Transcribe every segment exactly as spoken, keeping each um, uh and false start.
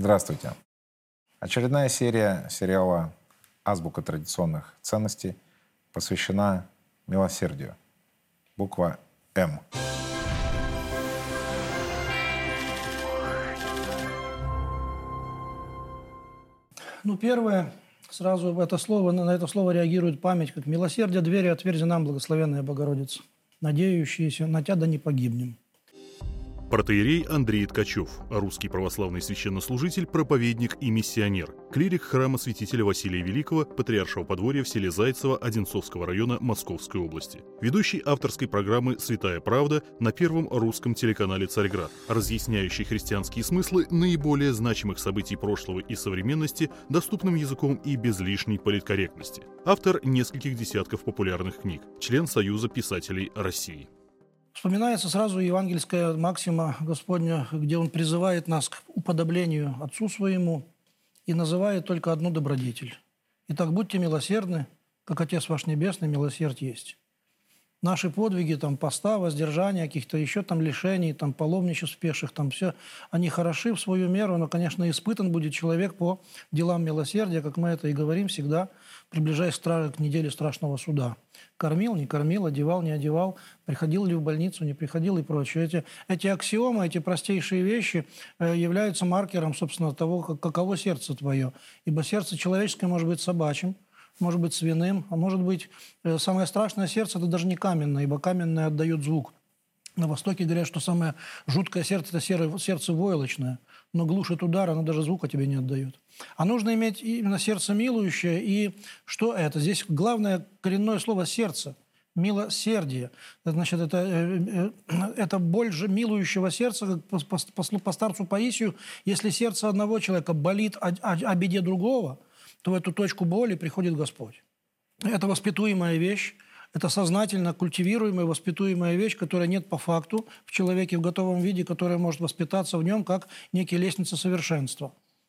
Здравствуйте. Очередная серия сериала «Азбука традиционных ценностей» посвящена милосердию. Буква «М». Ну, первое, сразу это слово, на это слово реагирует память, как «милосердие, двери отверзи нам, благословенная Богородица, надеющиеся на Тя да не погибнем». Протоиерей Андрей Ткачев, русский православный священнослужитель, проповедник и миссионер, клирик храма святителя Василия Великого, патриаршего подворья в селе Зайцево Одинцовского района Московской области. Ведущий авторской программы «Святая правда» на первом русском телеканале «Царьград», разъясняющий христианские смыслы наиболее значимых событий прошлого и современности доступным языком и без лишней политкорректности. Автор нескольких десятков популярных книг, член Союза писателей России. Вспоминается сразу евангельская максима Господня, где Он призывает нас к уподоблению Отцу Своему и называет только одну добродетель. «Итак, будьте милосердны, как Отец ваш Небесный милосерд есть». Наши подвиги, там, поста, воздержания, каких-то еще там лишений, там, паломничеств пеших, там, все, они хороши в свою меру, но, конечно, испытан будет человек по делам милосердия, как мы это и говорим всегда, приближаясь к неделе страшного суда. Кормил, не кормил, одевал, не одевал, приходил ли в больницу, не приходил и прочее. Эти, эти аксиомы, эти простейшие вещи э, являются маркером, собственно, того, как, каково сердце твое. Ибо сердце человеческое может быть собачьим, может быть свиным, а может быть э, самое страшное сердце – это даже не каменное, ибо каменное отдает звук. На Востоке говорят, что самое жуткое сердце – это серое, сердце войлочное, но глушит удар, оно даже звука тебе не отдает. А нужно иметь именно сердце милующее. И что это? Здесь главное коренное слово «сердце». Милосердие. Значит, это, э, э, это боль же милующего сердца, как по, по, по, по старцу Паисию. Если сердце одного человека болит о, о, о беде другого, то в эту точку боли приходит Господь. Это воспитуемая вещь. Это сознательно культивируемая, воспитуемая вещь, которая нет по факту в человеке в готовом виде, которая может воспитаться в нем как некие лестницы совершенства.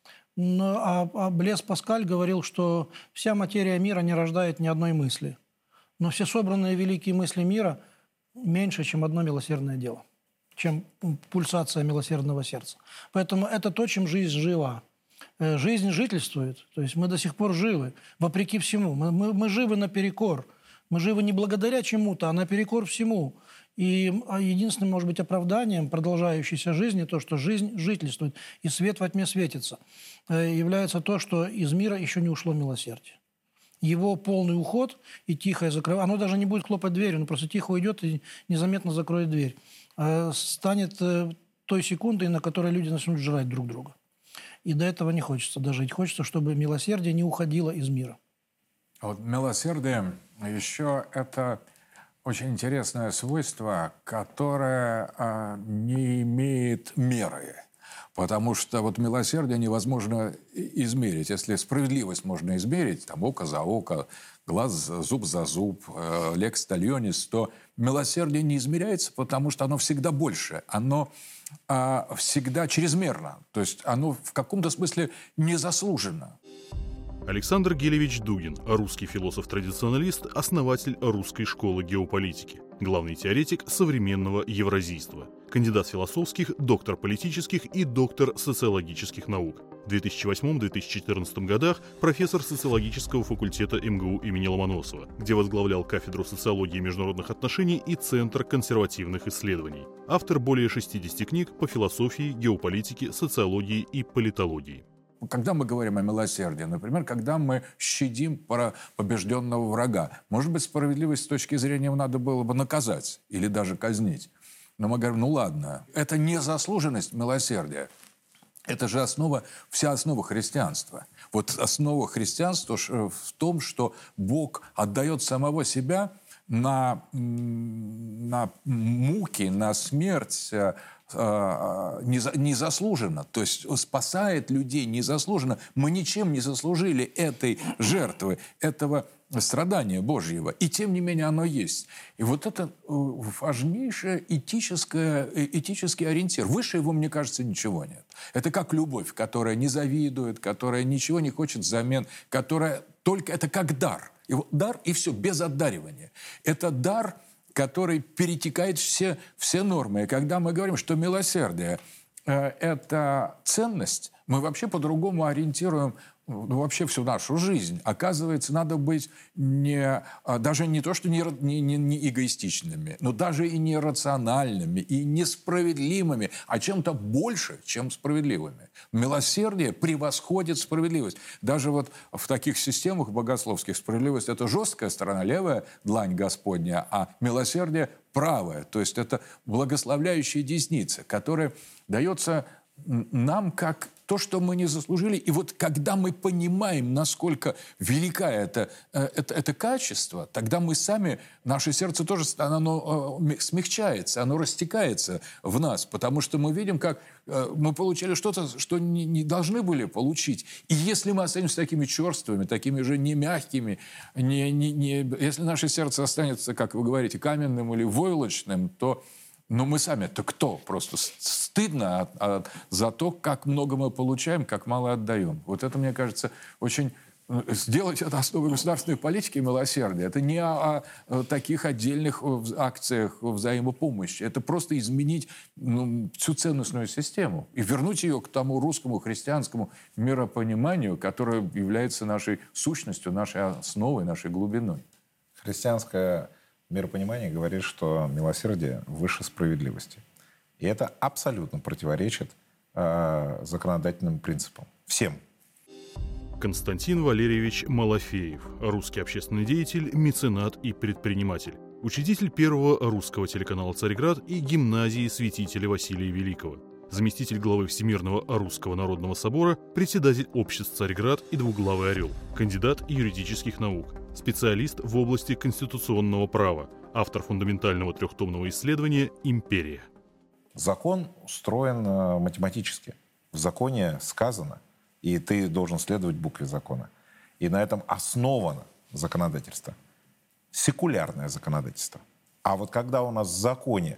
Но, а, а Блес Паскаль говорил, что вся материя мира не рождает ни одной мысли. Но все собранные великие мысли мира меньше, чем одно милосердное дело, чем пульсация милосердного сердца. Поэтому это то, чем жизнь жива. Жизнь жительствует, то есть мы до сих пор живы, вопреки всему. Мы, мы, мы живы наперекор. Мы живы не благодаря чему-то, а наперекор всему. И единственным, может быть, оправданием продолжающейся жизни, то, что жизнь жительствует, и свет во тьме светится, является то, что из мира еще не ушло милосердие. Его полный уход и тихое закрывание, оно даже не будет хлопать дверью, оно просто тихо уйдет и незаметно закроет дверь, станет той секундой, на которой люди начнут жрать друг друга. И до этого не хочется дожить. Хочется, чтобы милосердие не уходило из мира. Вот милосердие еще это очень интересное свойство, которое а, не имеет меры. Потому что вот милосердие невозможно измерить. Если справедливость можно измерить, там око за око, глаз, зуб за зуб, э, лекс талионис, то милосердие не измеряется, потому что оно всегда больше. Оно э, всегда чрезмерно. То есть оно в каком-то смысле незаслуженно. Александр Гелевич Дугин, русский философ-традиционалист, основатель русской школы геополитики, главный теоретик современного евразийства, кандидат философских, доктор политических и доктор социологических наук. В две тысячи восьмом — две тысячи четырнадцатом годах профессор социологического факультета эм гэ у имени Ломоносова, где возглавлял кафедру социологии и международных отношений и Центр консервативных исследований. Автор более шестидесяти книг по философии, геополитике, социологии и политологии. Когда мы говорим о милосердии, например, когда мы щадим побежденного врага, может быть, справедливость с точки зрения надо было бы наказать или даже казнить. Но мы говорим, ну ладно, это не заслуженность милосердия. Это же основа, вся основа христианства. Вот основа христианства в том, что Бог отдает самого себя на, на муки, на смерть, незаслуженно, то есть спасает людей незаслуженно. Мы ничем не заслужили этой жертвы, этого страдания Божьего, и тем не менее оно есть. И вот это важнейший этический ориентир. Выше его, мне кажется, ничего нет. Это как любовь, которая не завидует, которая ничего не хочет взамен, которая только это как дар. И вот дар и все, без отдаривания. Это дар, который перетекает все, все нормы. И когда мы говорим, что милосердие э, – это ценность, Мы вообще по-другому ориентируем ну, вообще всю нашу жизнь. Оказывается, надо быть не, даже не то, что не, не, не эгоистичными, но даже и не рациональными, и несправедливыми, а чем-то больше, чем справедливыми. Милосердие превосходит справедливость. Даже вот в таких системах богословских справедливость – это жесткая сторона, левая длань Господня, а милосердие – правая. То есть это благословляющая десница, которая дается нам как то, что мы не заслужили. И вот когда мы понимаем, насколько велика это, это, это качество, тогда мы сами, наше сердце тоже оно смягчается, оно растекается в нас, потому что мы видим, как мы получили что-то, что не, не должны были получить. И если мы останемся такими черствыми, такими же не мягкими, не, не, не, если наше сердце останется, как вы говорите, каменным или войлочным, то но мы сами-то кто? Просто стыдно от, от, за то, как много мы получаем, как мало отдаем. Вот это, мне кажется, очень... Сделать это основой государственной политики милосердия. Это не о, о таких отдельных акциях взаимопомощи. Это просто изменить ну, всю ценностную систему и вернуть ее к тому русскому христианскому миропониманию, которое является нашей сущностью, нашей основой, нашей глубиной. Христианское миропонимание говорит, что милосердие выше справедливости. И это абсолютно противоречит э, законодательным принципам. Всем. Константин Валерьевич Малафеев, русский общественный деятель, меценат и предприниматель. Учредитель первого русского телеканала «Царьград» и гимназии святителя Василия Великого. Заместитель главы Всемирного Русского Народного Собора, председатель обществ «Царьград» и «Двуглавый орел», кандидат юридических наук, специалист в области конституционного права, автор фундаментального трехтомного исследования «Империя». Закон устроен математически. В законе сказано, и ты должен следовать букве закона. И на этом основано законодательство. Секулярное законодательство. А вот когда у нас в законе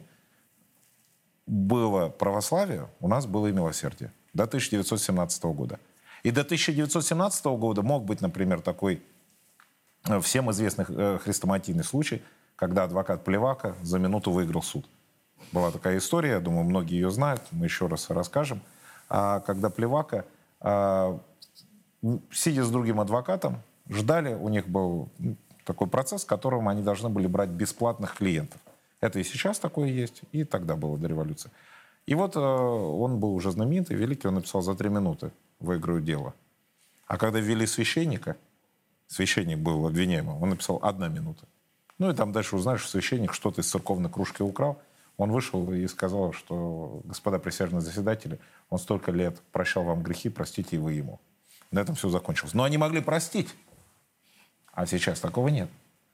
было православие, у нас было и милосердие. До тысяча девятьсот семнадцатого года. И до тысяча девятьсот семнадцатого года мог быть, например, такой всем известный хрестоматийный случай, когда адвокат Плевака за минуту выиграл суд. Была такая история, я думаю, многие ее знают, мы еще раз расскажем. А когда Плевака, а, сидя с другим адвокатом, ждали, у них был такой процесс, в котором они должны были брать бесплатных клиентов. Это и сейчас такое есть, и тогда было до революции. И вот э, он был уже знаменитый, великий, он написал: за три минуты выиграю дело. А когда ввели священника, священник был обвиняемым, он написал: одна минута. Ну и там дальше узнаешь, что священник что-то из церковной кружки украл. Он вышел и сказал, что: господа присяжные заседатели, он столько лет прощал вам грехи, простите и вы ему. На этом все закончилось. Но они могли простить. А сейчас такого нет.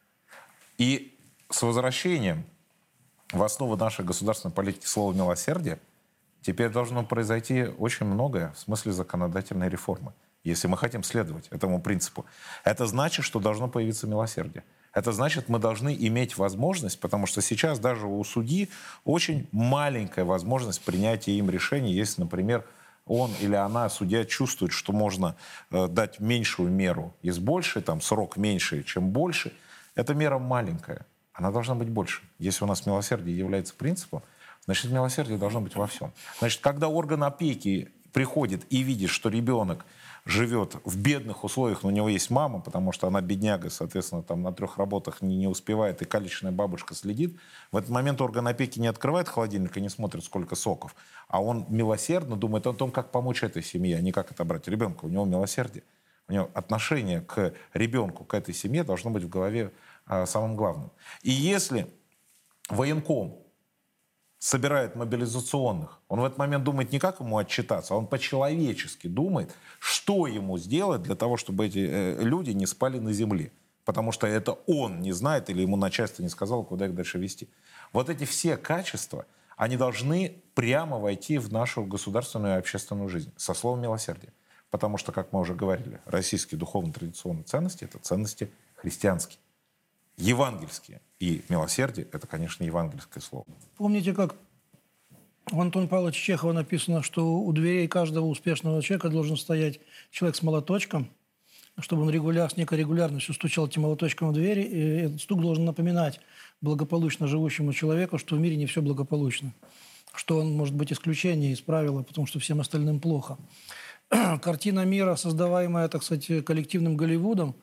И с возвращением в основу нашей государственной политики слова «милосердие» теперь должно произойти очень многое в смысле законодательной реформы, если мы хотим следовать этому принципу. Это значит, что должно появиться милосердие. Это значит, мы должны иметь возможность, потому что сейчас даже у судьи очень маленькая возможность принятия им решений, если, например, он или она, судья, чувствует, что можно э, дать меньшую меру из большей, там срок меньше, чем больше. Эта мера маленькая, она должна быть больше. Если у нас милосердие является принципом, значит, милосердие должно быть во всем. Значит, когда орган опеки приходит и видит, что ребенок живет в бедных условиях, но у него есть мама, потому что она бедняга, соответственно, там на трех работах не, не успевает, и калечная бабушка следит. В этот момент орган опеки не открывает холодильник и не смотрит, сколько соков, а он милосердно думает о том, как помочь этой семье, а не как отобрать ребенка. У него милосердие. У него отношение к ребенку, к этой семье должно быть в голове а, самым главным. И если военком собирает мобилизационных, он в этот момент думает не как ему отчитаться, а он по-человечески думает, что ему сделать для того, чтобы эти э, люди не спали на земле. Потому что это он не знает или ему начальство не сказало, куда их дальше вести. Вот эти все качества, они должны прямо войти в нашу государственную и общественную жизнь со словом «милосердие». Потому что, как мы уже говорили, российские духовно-традиционные ценности – это ценности христианские, евангельские. И милосердие – это, конечно, евангельское слово. Помните, как у Антона Павловича Чехова написано, что у дверей каждого успешного человека должен стоять человек с молоточком, чтобы он регуляр, с некой регулярностью стучал этим молоточком в двери, и этот стук должен напоминать благополучно живущему человеку, что в мире не все благополучно, что он может быть исключение из правила, потому что всем остальным плохо. картина мира, создаваемая, так сказать, коллективным Голливудом,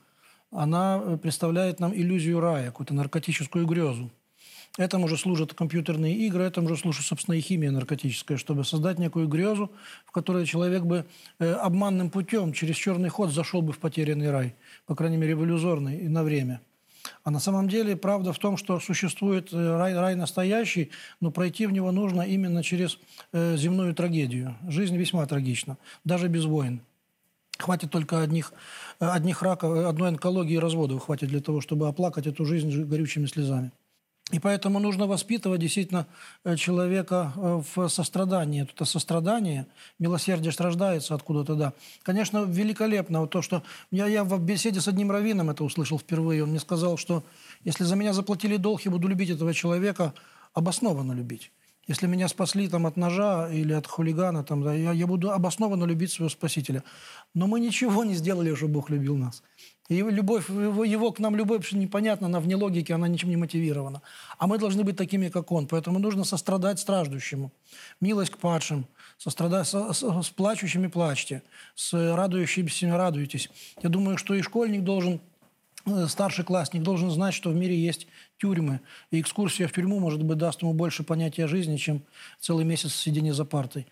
она представляет нам иллюзию рая, какую-то наркотическую грезу. Этому же служат компьютерные игры, этому же служит, собственно, и химия наркотическая, чтобы создать некую грезу, в которой человек бы э, обманным путем через черный ход зашел бы в потерянный рай, по крайней мере, в иллюзорный и на время. А на самом деле правда в том, что существует рай, рай настоящий, но пройти в него нужно именно через э, земную трагедию. Жизнь весьма трагична, даже без войн. Хватит только одних, одних раков, одной онкологии и разводов хватит для того, чтобы оплакать эту жизнь горючими слезами. И поэтому нужно воспитывать действительно человека в сострадании. Это сострадание, милосердие рождается откуда-то, да. Конечно, великолепно вот то, что... Я, я в беседе с одним раввином это услышал впервые. Он мне сказал, что если за меня заплатили долг, я буду любить этого человека, обоснованно любить. Если меня спасли там, от ножа или от хулигана, там, да, я, я буду обоснованно любить своего Спасителя. Но мы ничего не сделали, чтобы Бог любил нас. И его, любовь, его, его к нам любовь непонятна, она вне логики, она ничем не мотивирована. А мы должны быть такими, как Он. Поэтому нужно сострадать страждущему. Милость к падшим. Сострадать, с, с, с плачущими плачьте. С радующимися радуйтесь. Я думаю, что и школьник должен... Старший классник должен знать, что в мире есть тюрьмы. И экскурсия в тюрьму, может быть, даст ему больше понятия жизни, чем целый месяц сидения за партой.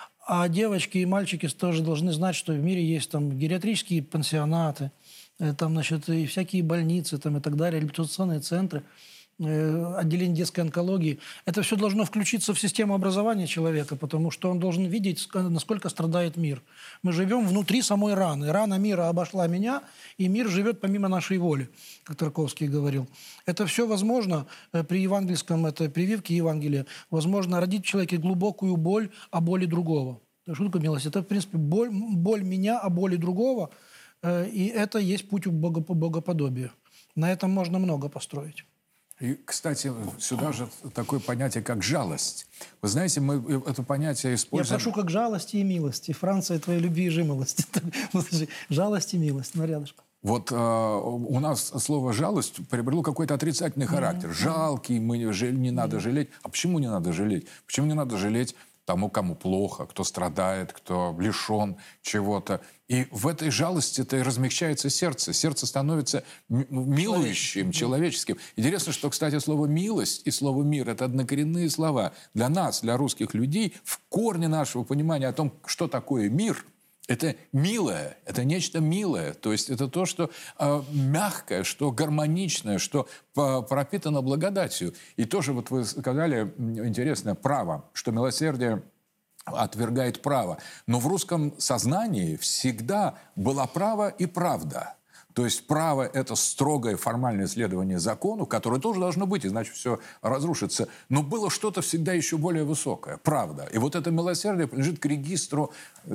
А девочки и мальчики тоже должны знать, что в мире есть там гериатрические пансионаты, там, значит, и всякие больницы там, и так далее, реабилитационные центры, отделение детской онкологии. Это все должно включиться в систему образования человека, потому что он должен видеть, насколько страдает мир. Мы живем внутри самой раны. Рана мира обошла меня, и мир живет помимо нашей воли, как Тарковский говорил. Это все возможно при евангельском, это прививке Евангелия, возможно родить в человеке глубокую боль о боли другого. Что такое милость? Это, в принципе, боль, боль меня о боли другого, и это есть путь к богоподобию. На этом можно много построить. И, кстати, сюда же такое понятие, как жалость. Вы знаете, мы это понятие используем... Я прошу как жалости и милости. Франция твоей любви и жимолости. Жалость и милость. На рядышком. Вот э, у нас слово «жалость» приобрело какой-то отрицательный характер. Mm-hmm. Жалкий, мы не, не надо mm-hmm. жалеть. А почему не надо жалеть? Почему не надо жалеть тому, кому плохо, кто страдает, кто лишен чего-то? И в этой жалости-то и размягчается сердце. Сердце становится милующим, человеческим. Интересно, что, кстати, слово «милость» и слово «мир» — это однокоренные слова. Для нас, для русских людей, в корне нашего понимания о том, что такое мир — это милое, это нечто милое. То есть это то, что э, мягкое, что гармоничное, что э, пропитано благодатью. И тоже, вот вы сказали, интересное, право, что милосердие отвергает право. Но в русском сознании всегда было право и правда. То есть право – это строгое формальное следование закону, которое тоже должно быть, иначе все разрушится. Но было что-то всегда еще более высокое – правда. И вот это милосердие принадлежит к регистру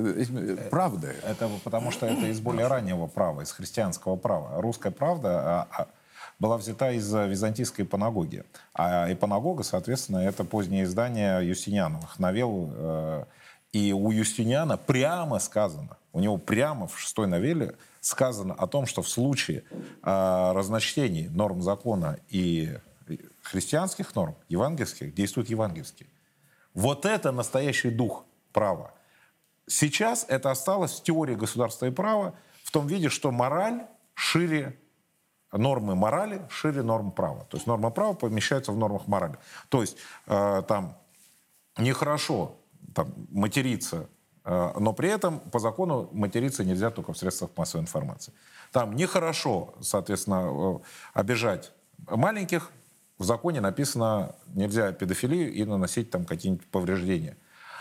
э, правды. Это потому, что это из более раннего права, из христианского права. Русская правда была взята из византийской ипаногоги. А ипаногога, соответственно, это позднее издание Юстиниановых новелл. И у Юстиниана прямо сказано, у него прямо в шестой новелле сказано о том, что в случае э, разночтений норм закона и христианских норм, евангельских, действует евангельский. Вот это настоящий дух права. Сейчас это осталось в теории государства и права в том виде, что мораль шире, нормы морали шире норм права. То есть нормы права помещаются в нормах морали. То есть э, там нехорошо там, материться, но при этом по закону материться нельзя только в средствах массовой информации. Там нехорошо, соответственно, обижать маленьких. В законе написано, нельзя педофилию и наносить там какие-нибудь повреждения.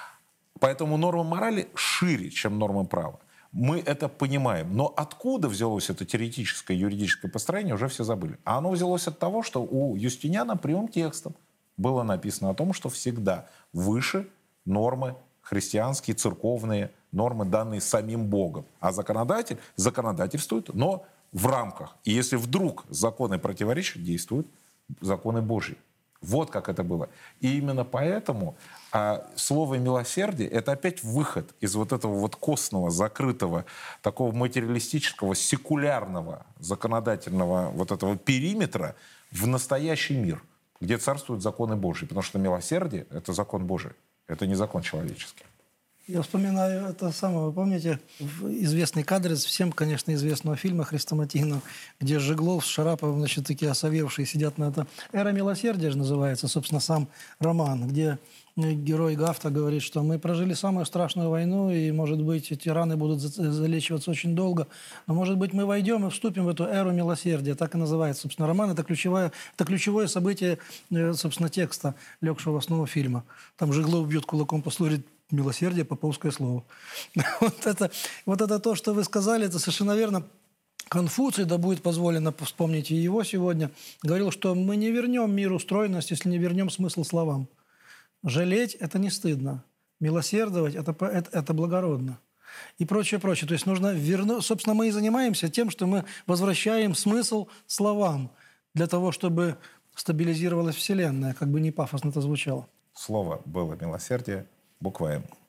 Поэтому нормы морали шире, чем нормы права. Мы это понимаем. Но откуда взялось это теоретическое юридическое построение, уже все забыли. А оно взялось от того, что у Юстиниана прямым текстом было написано о том, что всегда выше нормы христианские, церковные нормы, данные самим Богом. А законодатель законодательствует, но в рамках. И если вдруг законы противоречат, действуют законы Божьи. Вот как это было. И именно поэтому а, слово «милосердие» — это опять выход из вот этого вот костного, закрытого, такого материалистического, секулярного, законодательного вот этого периметра в настоящий мир, где царствуют законы Божьи. Потому что милосердие — это закон Божий. Это не закон человеческий. Я вспоминаю это самое. Вы помните известный кадр из всем, конечно, известного фильма хрестоматийного, где Жеглов с Шараповым, значит, такие осовевшие сидят на это. «Эра милосердия» же называется, собственно, сам роман, где герой Гафта говорит, что мы прожили самую страшную войну, и, может быть, эти раны будут залечиваться очень долго, но, может быть, мы войдем и вступим в эту эру милосердия. Так и называется, собственно, роман. Это ключевое, это ключевое событие, собственно, текста, легшего в основу фильма. Там Жеглов бьет кулаком по столу, говорит: «Милосердие — поповское слово». Вот это, вот это то, что вы сказали, это совершенно верно. Конфуций, да будет позволено вспомнить и его сегодня, говорил, что мы не вернем миру стройность, если не вернем смысл словам. Жалеть – это не стыдно. Милосердовать – это, это, это благородно. И прочее, прочее. То есть нужно вернуть... Собственно, мы и занимаемся тем, что мы возвращаем смысл словам для того, чтобы стабилизировалась Вселенная, как бы не пафосно это звучало. Слово было милосердие, буква «М».